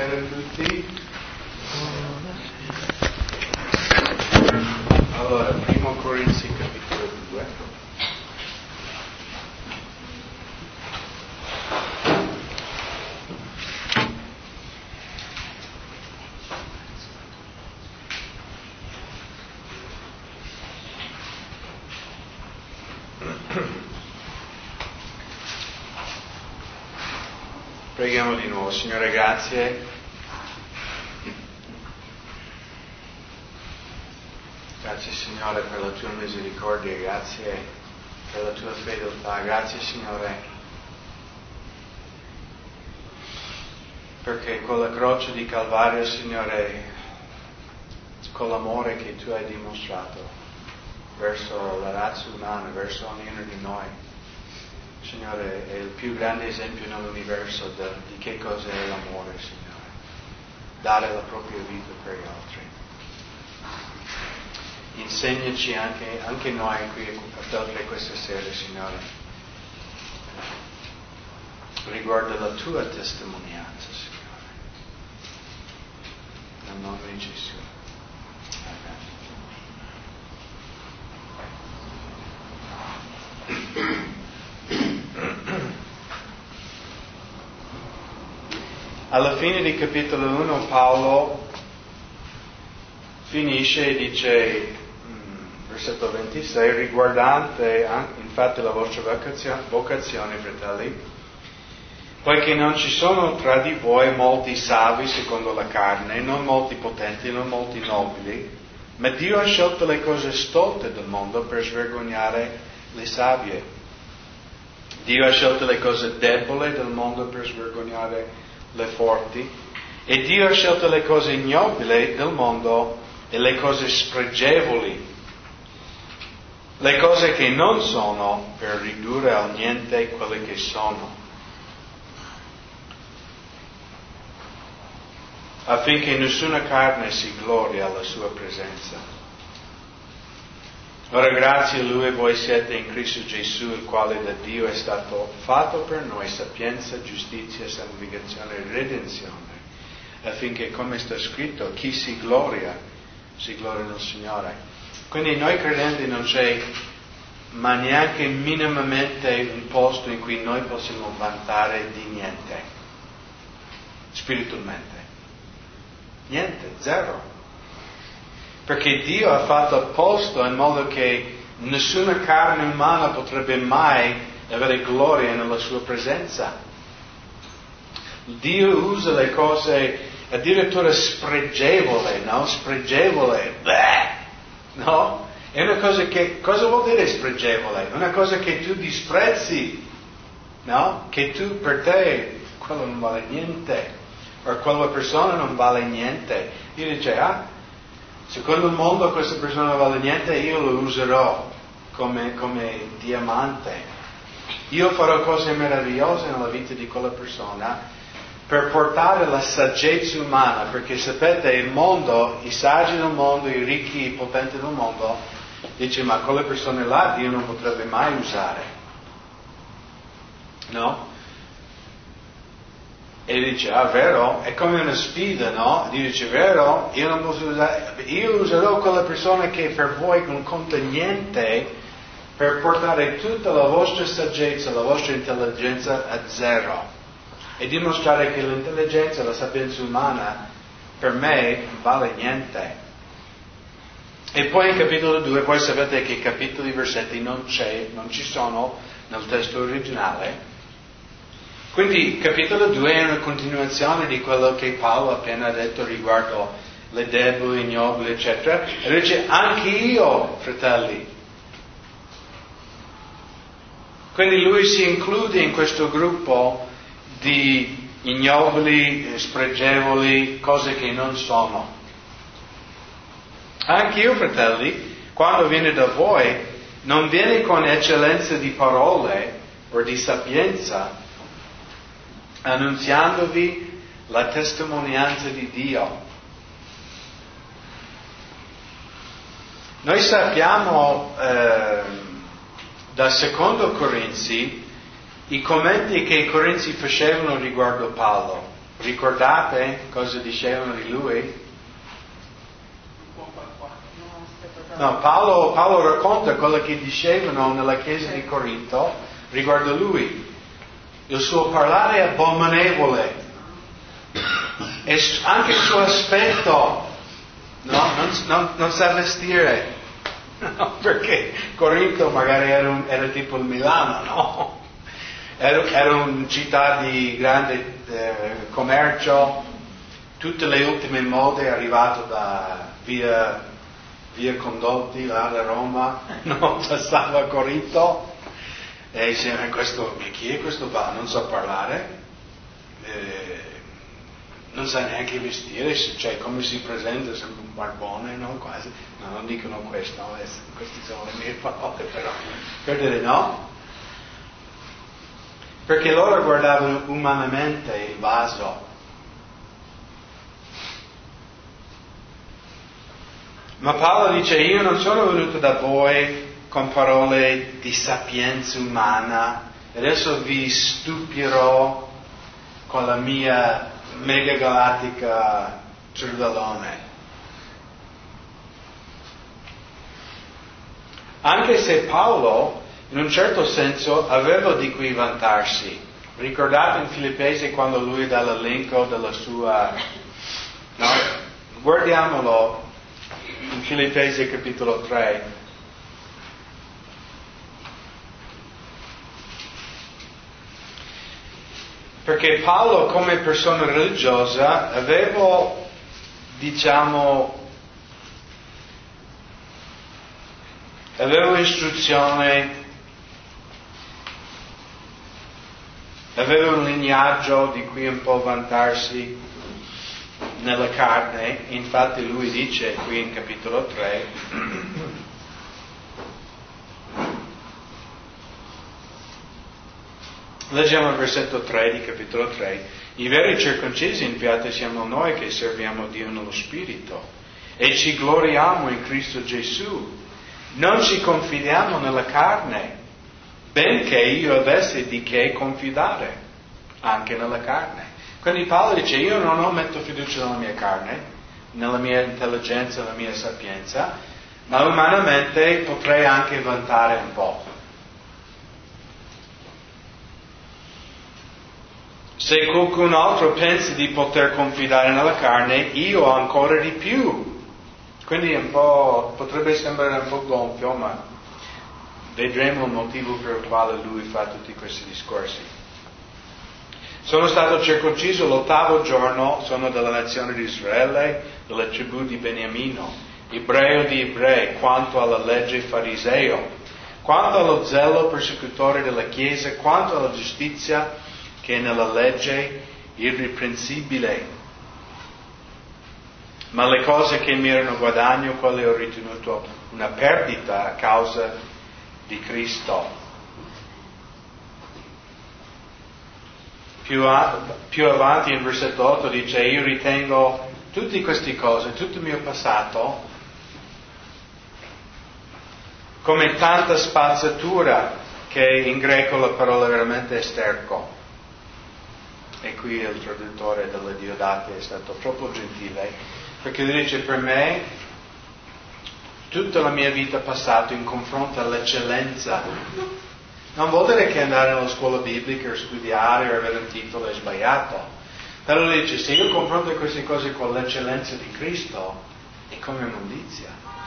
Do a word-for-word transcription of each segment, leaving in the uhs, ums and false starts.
Buonasera a tutti. Allora, primo Corinzi capitolo due. Preghiamo di nuovo. Signore, grazie. Grazie Signore per la tua misericordia, grazie per la tua fedeltà, grazie Signore perché con la croce di Calvario, Signore, con l'amore che tu hai dimostrato verso la razza umana, verso ognuno di noi, Signore, è il più grande esempio nell'universo de, di che cosa è l'amore, Signore. Dare la propria vita per gli altri. Insegnaci anche, anche noi qui a Feltre questa sera, Signore, riguardo la tua testimonianza, Signore. Nel nome di Gesù. Amen. Alla fine di capitolo uno Paolo finisce e dice, versetto ventisei, riguardante infatti la vostra vocazione, vocazione, fratelli, poiché non ci sono tra di voi molti savi secondo la carne, non molti potenti, non molti nobili, ma Dio ha scelto le cose stolte del mondo per svergognare le savie. Dio ha scelto le cose deboli del mondo per svergognare le forti, e Dio ha scelto le cose ignobili del mondo e le cose spregevoli, le cose che non sono, per ridurre al niente quelle che sono, affinché nessuna carne si gloria alla sua presenza. Ora grazie a Lui voi siete in Cristo Gesù, il quale da Dio è stato fatto per noi sapienza, giustizia, santificazione e redenzione, affinché, come sta scritto, chi si gloria, si gloria nel Signore. Quindi noi credenti non c'è ma neanche minimamente un posto in cui noi possiamo vantare di niente, spiritualmente. Niente, zero. Perché Dio ha fatto apposta in modo che nessuna carne umana potrebbe mai avere gloria nella sua presenza. Dio usa le cose addirittura spregevole, no? Spregevole, beh, no? È una cosa che, cosa vuol dire spregevole? Una cosa che tu disprezzi, no? Che tu per te, quello non vale niente, o quella persona non vale niente. Dio dice, ah, secondo il mondo questa persona non vale niente, io lo userò come, come diamante. Io farò cose meravigliose nella vita di quella persona per portare la saggezza umana, perché sapete, il mondo, i saggi del mondo, i ricchi, i potenti del mondo, dice, ma quelle persone là Dio non potrebbe mai usare. No? E dice, ah vero? È come una sfida, no? Dio dice, vero? Io non posso usare, io userò quella persona che per voi non conta niente per portare tutta la vostra saggezza, la vostra intelligenza a zero e dimostrare che l'intelligenza, la sapienza umana per me non vale niente. E poi in capitolo due, voi sapete che capitoli, versetti non c'è, non ci sono nel testo originale. Quindi capitolo due è una continuazione di quello che Paolo ha appena detto riguardo le deboli, ignobili, eccetera. E dice, anche io, fratelli. Quindi lui si include in questo gruppo di ignobili, spregevoli, cose che non sono. Anche io, fratelli, quando viene da voi, non viene con eccellenza di parole o di sapienza, annunziandovi la testimonianza di Dio. Noi sappiamo eh, da secondo Corinzi i commenti che i Corinzi facevano riguardo Paolo. Ricordate cosa dicevano di lui? No, Paolo, Paolo racconta quello che dicevano nella chiesa di Corinto riguardo lui. Il suo parlare è abominevole. E anche il suo aspetto, no? Non, non, non sa vestire. No, perché Corinto magari era, un, era tipo il Milano, no? Era, era una città di grande eh, commercio, tutte le ultime mode arrivate da via, via Condotti, là da Roma, no? Passava a Corinto e diceva, questo, chi è questo va? Non sa parlare, eh, non sa neanche vestire, cioè come si presenta, sembra un barbone, no? Quasi. No, non dicono questo, no? Queste sono le mie parole, però per dire no. Perché loro guardavano umanamente il vaso. Ma Paolo dice, io non sono venuto da voi con parole di sapienza umana, adesso vi stupirò con la mia mega galattica cervellone. Anche se Paolo, in un certo senso, aveva di cui vantarsi. Ricordate in Filippesi quando lui dà l'elenco della sua... No? Guardiamolo in Filippesi capitolo tre. Perché Paolo, come persona religiosa, aveva, diciamo, aveva istruzione, aveva un lignaggio di cui un po' vantarsi nella carne. Infatti lui dice qui in capitolo tre, leggiamo il versetto tre di capitolo tre, i veri circoncisi infatti siamo noi che serviamo Dio nello Spirito e ci gloriamo in Cristo Gesù, non ci confidiamo nella carne, benché io avessi di che confidare anche nella carne. Quindi Paolo dice, io non ho metto fiducia nella mia carne, nella mia intelligenza, nella mia sapienza, ma umanamente potrei anche vantare un po'. Se qualcun altro pensa di poter confidare nella carne, io ancora di più. Quindi un po', potrebbe sembrare un po' gonfio, ma vedremo il motivo per il quale lui fa tutti questi discorsi. Sono stato circonciso l'ottavo giorno, sono della nazione di Israele, della tribù di Beniamino, ebreo di ebrei, quanto alla legge fariseo, quanto allo zelo persecutore della Chiesa, quanto alla giustizia che è nella legge irreprensibile. Ma le cose che mi erano guadagno, quelle ho ritenuto una perdita a causa di Cristo. Più, a, più avanti in versetto otto dice, io ritengo tutte queste cose, tutto il mio passato, come tanta spazzatura, che in greco la parola veramente è sterco. E qui il traduttore della Diodate è stato troppo gentile, perché lui dice, per me tutta la mia vita passata in confronto all'eccellenza, non vuol dire che andare alla scuola biblica o studiare o avere un titolo è sbagliato, però lui dice, se io confronto queste cose con l'eccellenza di Cristo è come immondizia.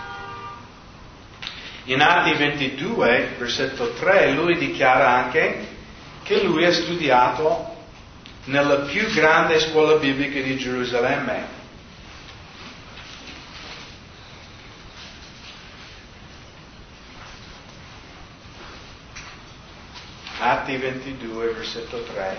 In Atti ventidue, versetto tre, lui dichiara anche che lui ha studiato nella più grande scuola biblica di Gerusalemme. Atti ventidue, versetto tre.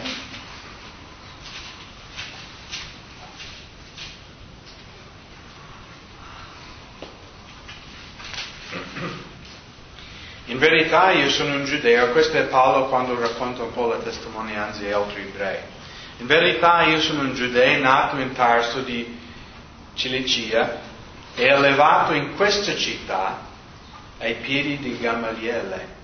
In verità io sono un giudeo, questo è Paolo quando racconta un po' la testimonianza di altri ebrei. In verità io sono un giudeo nato in Tarso di Cilicia e allevato in questa città ai piedi di Gamaliele.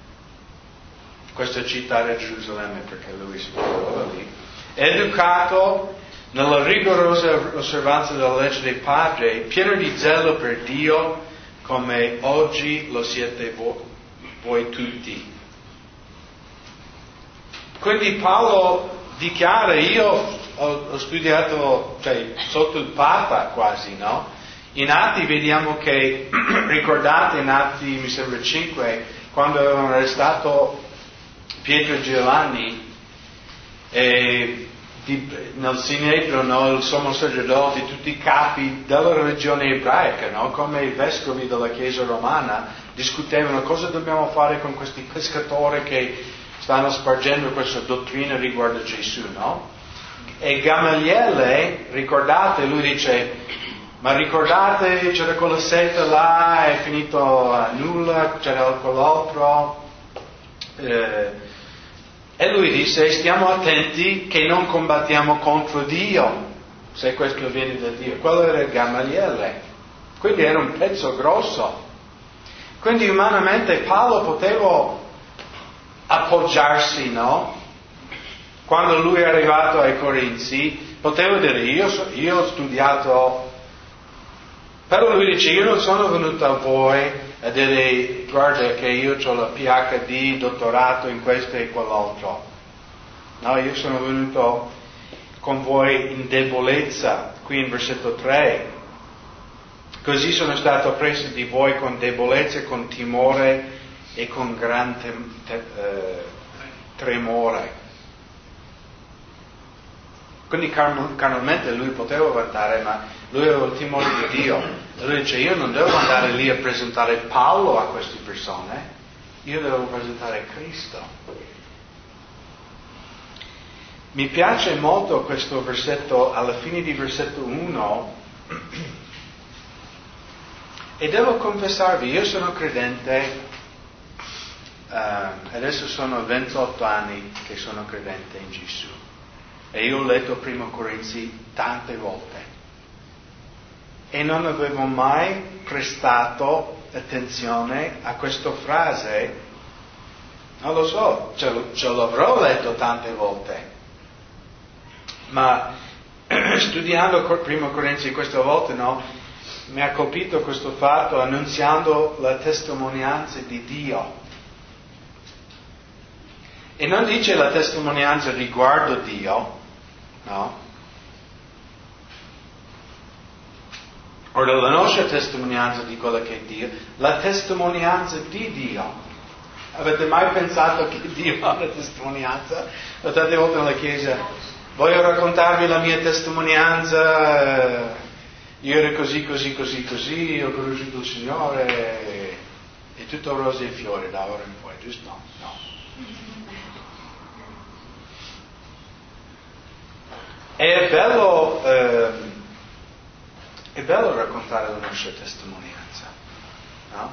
Questa città era Gerusalemme perché lui si trovava lì. Educato nella rigorosa osservanza della legge dei padri, pieno di zelo per Dio, come oggi lo siete voi, voi tutti. Quindi Paolo dichiara, io ho, ho studiato, cioè, sotto il Papa quasi, no? In Atti vediamo che, ricordate in Atti, mi sembra cinque, quando avevano arrestato Pietro e Giovanni, e di, nel Sinedrio, no, il sommo sacerdote, tutti i capi della religione ebraica, no, come i vescovi della Chiesa romana, discutevano cosa dobbiamo fare con questi pescatori che stanno spargendo questa dottrina riguardo Gesù, no? E Gamaliele, ricordate, lui dice, ma ricordate, c'era quella setta là, è finito a nulla, c'era quell'altro, eh, e lui disse, stiamo attenti che non combattiamo contro Dio, se questo viene da Dio. Quello era Gamaliele, quindi era un pezzo grosso. Quindi umanamente Paolo poteva appoggiarsi, no? Quando lui è arrivato ai Corinzi, poteva dire, io, so, io ho studiato, però lui dice, io non sono venuto a voi a dire, guarda che io ho la P H D, dottorato in questo e quell'altro. No, io sono venuto con voi in debolezza, qui in versetto tre. Così sono stato preso di voi con debolezza, con timore e con gran tem- te- eh, tremore. Quindi carn- carnalmente lui poteva vantare, ma lui aveva il timore di Dio. E lui dice, io non devo andare lì a presentare Paolo a queste persone, io devo presentare Cristo. Mi piace molto questo versetto, alla fine di versetto uno, e devo confessarvi, io sono credente, Uh, adesso sono ventotto anni che sono credente in Gesù e io ho letto Primo Corinzi tante volte e non avevo mai prestato attenzione a questa frase. Non lo so, ce, lo, ce l'avrò letto tante volte, ma studiando Primo Corinzi questa volta, no, mi ha colpito questo fatto, annunziando la testimonianza di Dio. E non dice la testimonianza riguardo Dio, no? O la nostra testimonianza di quello che è Dio, la testimonianza di Dio. Avete mai pensato che Dio ha una testimonianza? Tante volte nella Chiesa, voglio raccontarvi la mia testimonianza, io ero così, così, così, così, ho conosciuto il Signore, e tutto rose e fiori da ora in poi, giusto? No. E è bello, eh, è bello raccontare la nostra testimonianza, no?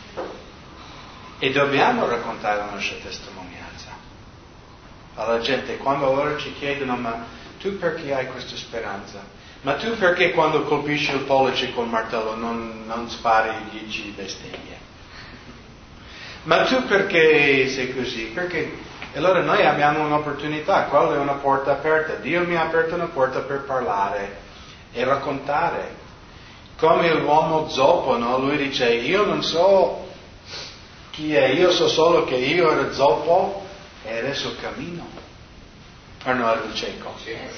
E dobbiamo raccontare la nostra testimonianza alla gente quando loro ci chiedono, ma tu perché hai questa speranza? Ma tu perché quando colpisci il pollice col martello non, non spari dieci bestemmie? Ma tu perché sei così? Perché... E allora noi abbiamo un'opportunità, quella è una porta aperta. Dio mi ha aperto una porta per parlare e raccontare. Come l'uomo zoppo, no? Lui dice, io non so chi è, io so solo che io ero zoppo e adesso cammino. O no, ero cieco.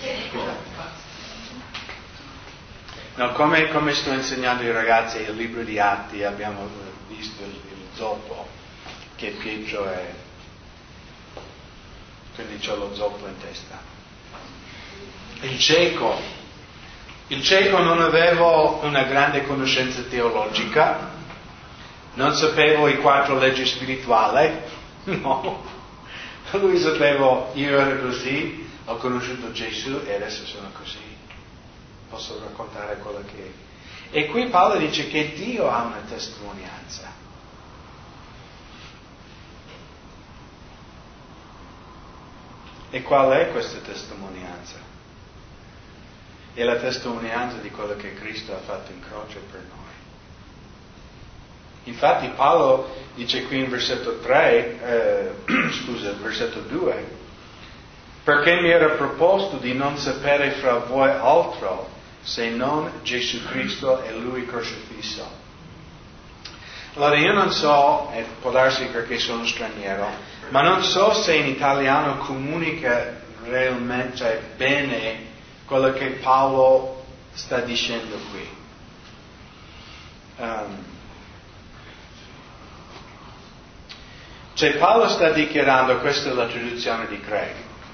No, come, come sto insegnando ai ragazzi il libro di Atti, abbiamo visto il, il zoppo, che Pietro è... Quindi c'ho lo zoppo in testa. Il cieco. Il cieco non avevo una grande conoscenza teologica, non sapevo i quattro leggi spirituali, no. Lui sapeva, io ero così, ho conosciuto Gesù e adesso sono così. Posso raccontare quello che è. E qui Paolo dice che Dio ha una testimonianza. E qual è questa testimonianza? È la testimonianza di quello che Cristo ha fatto in croce per noi. Infatti Paolo dice qui in versetto tre, eh, scusa, versetto due, perché mi era proposto di non sapere fra voi altro se non Gesù Cristo e Lui crocifisso. Allora io non so, e può darsi perché sono straniero, ma non so se in italiano comunica realmente, cioè, bene quello che Paolo sta dicendo qui. Um, cioè Paolo sta dichiarando, questa è la traduzione di Craig,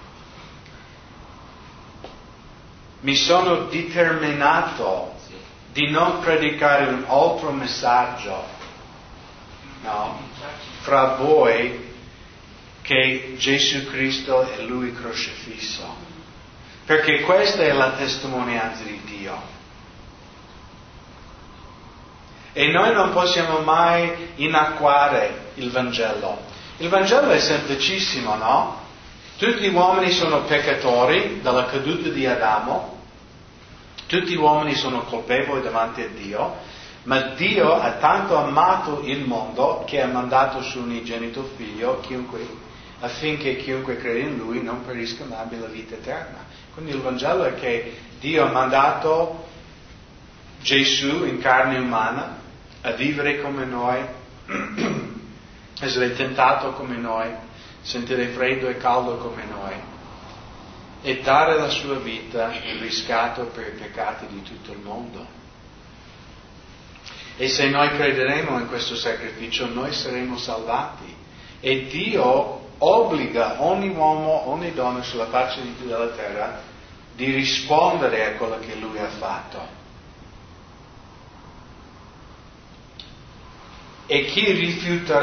mi sono determinato di non predicare un altro messaggio, no, fra voi che Gesù Cristo e Lui crocifisso, perché questa è la testimonianza di Dio. E noi non possiamo mai inacquare il Vangelo. Il Vangelo è semplicissimo, no? Tutti gli uomini sono peccatori dalla caduta di Adamo, tutti gli uomini sono colpevoli davanti a Dio, ma Dio ha tanto amato il mondo che ha mandato suo unigenito figlio chiunque, affinché chiunque crede in Lui non perisca ma abbia la vita eterna. Quindi il Vangelo è che Dio ha mandato Gesù in carne umana a vivere come noi, essere tentato come noi, sentire freddo e caldo come noi e dare la sua vita in riscatto per i peccati di tutto il mondo. E se noi crederemo in questo sacrificio, noi saremo salvati. E Dio obbliga ogni uomo, ogni donna sulla faccia della terra di rispondere a quello che Lui ha fatto. E chi rifiuterà